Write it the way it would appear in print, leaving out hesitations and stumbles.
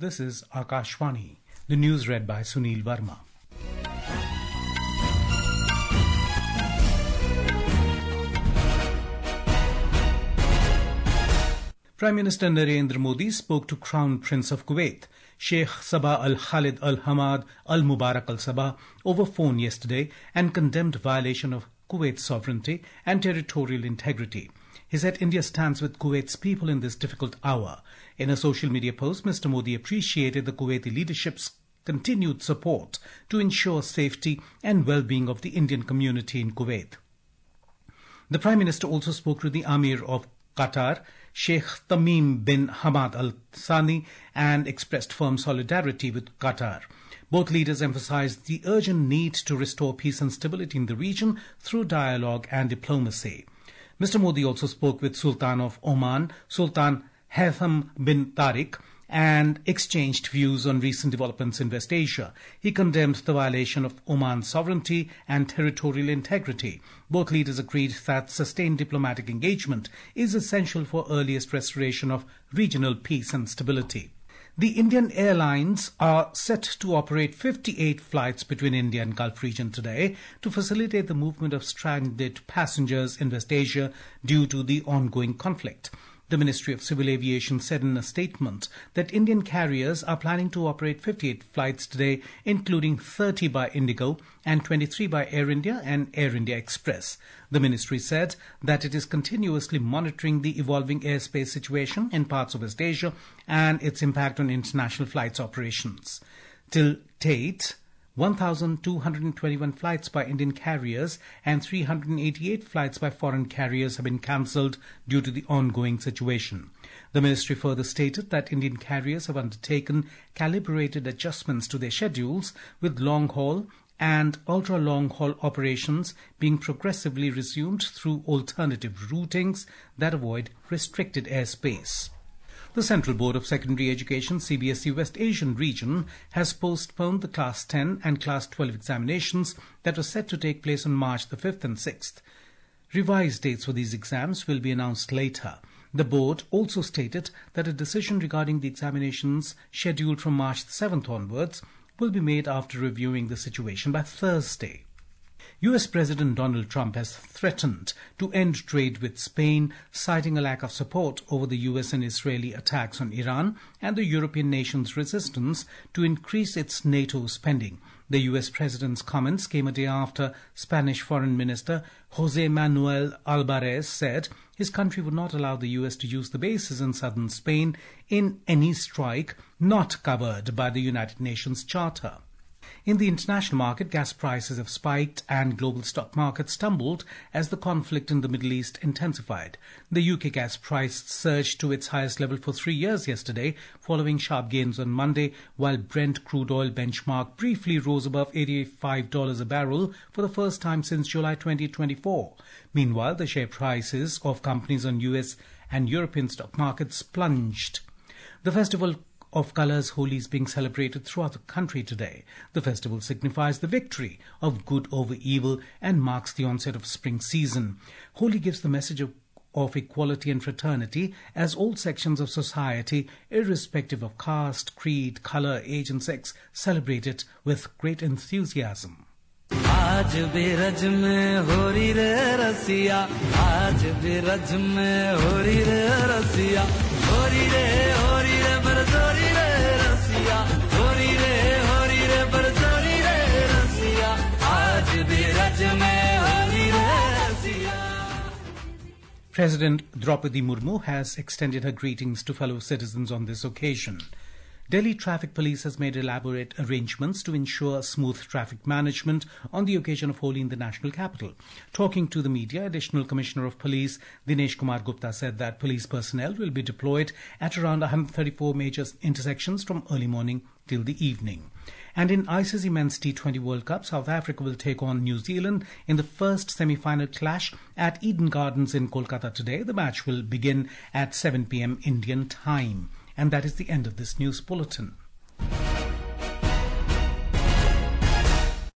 This is Akashvani. The news read by Sunil Verma. Prime Minister Narendra Modi spoke to Crown Prince of Kuwait, Sheikh Sabah Al Khalid Al Hamad Al Mubarak Al Sabah, over phone yesterday and condemned violation of Kuwait's sovereignty and territorial integrity. He said India stands with Kuwait's people in this difficult hour. In a social media post, Mr. Modi appreciated the Kuwaiti leadership's continued support to ensure safety and well-being of the Indian community in Kuwait. The Prime Minister also spoke to the Amir of Qatar, Sheikh Tamim bin Hamad Al Thani, and expressed firm solidarity with Qatar. Both leaders emphasized the urgent need to restore peace and stability in the region through dialogue and diplomacy. Mr. Modi also spoke with Sultan of Oman, Sultan Haitham bin Tariq, and exchanged views on recent developments in West Asia. He condemned the violation of Oman's sovereignty and territorial integrity. Both leaders agreed that sustained diplomatic engagement is essential for earliest restoration of regional peace and stability. The Indian Airlines are set to operate 58 flights between India and Gulf region today to facilitate the movement of stranded passengers in West Asia due to the ongoing conflict. The Ministry of Civil Aviation said in a statement that Indian carriers are planning to operate 58 flights today, including 30 by Indigo and 23 by Air India and Air India Express. The ministry said that it is continuously monitoring the evolving airspace situation in parts of West Asia and its impact on international flights operations. Till date, 1,221 flights by Indian carriers and 388 flights by foreign carriers have been cancelled due to the ongoing situation. The ministry further stated that Indian carriers have undertaken calibrated adjustments to their schedules, with long-haul and ultra-long-haul operations being progressively resumed through alternative routings that avoid restricted airspace. The Central Board of Secondary Education CBSE West Asian region has postponed the Class 10 and Class 12 examinations that were set to take place on March the 5th and 6th. Revised dates for these exams will be announced later. The board also stated that a decision regarding the examinations scheduled from March the 7th onwards will be made after reviewing the situation by Thursday. US President Donald Trump has threatened to end trade with Spain, citing a lack of support over the US and Israeli attacks on Iran and the European nation's resistance to increase its NATO spending. The US President's comments came a day after Spanish Foreign Minister José Manuel Álvarez said his country would not allow the US to use the bases in southern Spain in any strike not covered by the United Nations Charter. In the international market, gas prices have spiked and global stock markets tumbled as the conflict in the Middle East intensified. The UK gas price surged to its highest level for 3 years yesterday, following sharp gains on Monday, while Brent crude oil benchmark briefly rose above $85 a barrel for the first time since July 2024. Meanwhile, the share prices of companies on US and European stock markets plunged. The festival of colours, Holi, is being celebrated throughout the country today. The festival signifies the victory of good over evil and marks the onset of spring season. Holi gives the message of equality and fraternity as all sections of society, irrespective of caste, creed, colour, age and sex, celebrate it with great enthusiasm. आज भी रज में हो रही रे रसिया आज भी रज में हो रही रे रसिया हो रही रे बरसोरी रे रसिया हो रही रे बरसोरी रे रसिया आज भी रज में हो रही रे रसिया. President Draupadi Murmu has extended her greetings to fellow citizens on this occasion. Delhi Traffic Police has made elaborate arrangements to ensure smooth traffic management on the occasion of Holi in the national capital. Talking to the media, Additional Commissioner of Police Dinesh Kumar Gupta said that police personnel will be deployed at around 134 major intersections from early morning till the evening. And in ICC Men's T20 World Cup, South Africa will take on New Zealand in the first semi-final clash at Eden Gardens in Kolkata today. The match will begin at 7 p.m. Indian time. And that is the end of this news bulletin.